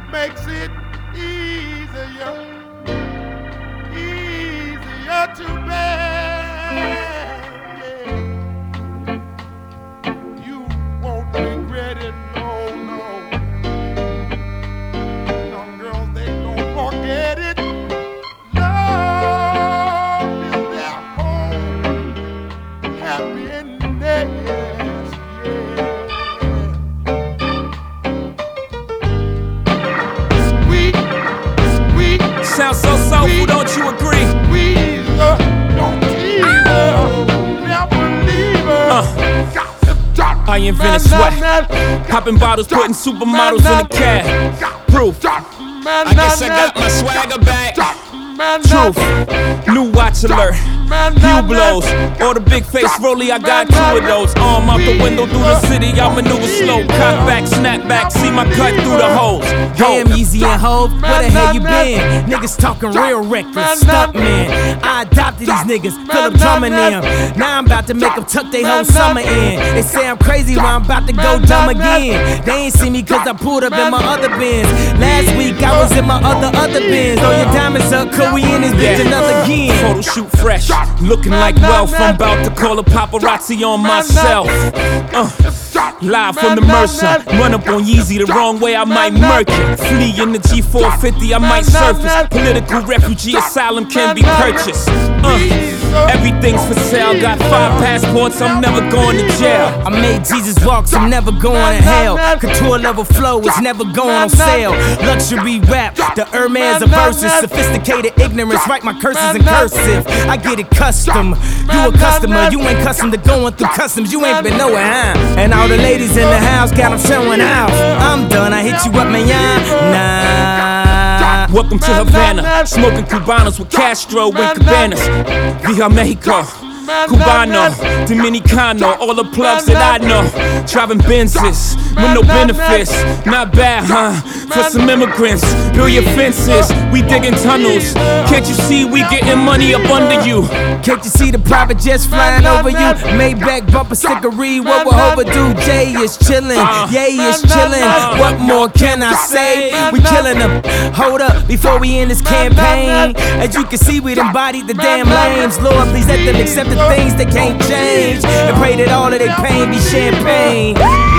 makes it easier to bear. Yeah. You won't regret it, no. Young girls, they don't forget it. Love is their home, happiness, yeah. Sweet. Sounds so soulful, don't you agree? I invented sweat, popping bottles, putting supermodels in the cab. Proof, I guess I got my swagger back. Truth, new watch alert, view blows, or the big face rollie, I got 2 of those. Arm out the window through the city, I maneuver slow. Cock back, snap back, see my cut through the holes. Damn, Yeezy and Hov, where the hell you been? Niggas talking real reckless, stunt man. I adopted these niggas, Philip drumming them. Now I'm about to make them tuck they whole summer in. They say I'm crazy, but I'm about to go dumb again. They ain't see me cause I pulled up in my other Benz. Last week I was in my other Benz. Oh, your diamonds up, cause we in this bitch another again. Photo shoot fresh, looking like wealth. I'm about to call a paparazzi on myself. Live from the Mercer, run up on Yeezy the wrong way, I might murk it. Flee in the G450, I might surface. Political refugee asylum can be purchased. Everything's for sale, got 5 passports, I'm never going to jail. I made Jesus walk, so I'm never going to hell. Couture level flow is never going on sale. Luxury rap, the Hermes of verses. Sophisticated ignorance, write my curses in cursive. I get it custom, you a customer. You ain't custom to going through customs, you ain't been nowhere, huh? And all the ladies in the house got them showing out. I'm done, I hit you up, man, nah. Welcome to Havana, smoking Cubanos with Castro and Cabanas. Via Mexico, Cubano, Dominicano, all the plugs that I know. Driving Benzes with no benefits, not bad, huh? For some immigrants, build your fences, we digging tunnels. Can't you see we getting money up under you? Can't you see the private jets flying over you? Maybach bumper stickery, what we're overdue. Jay is chillin', Ye is chillin'. What more can I say? We killin' them. Hold up, before we end this campaign. As you can see, we embodied the damn lames. Lord, please let them accept the things they can't change, and pray that all of their pain be champagne.